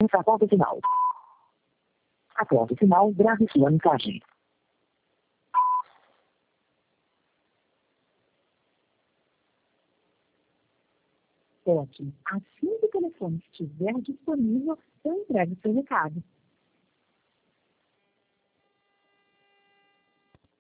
Após o sinal. Após o sinal, grave sua mensagem. Toque. Assim que o telefone estiver disponível, eu entrego seu recado.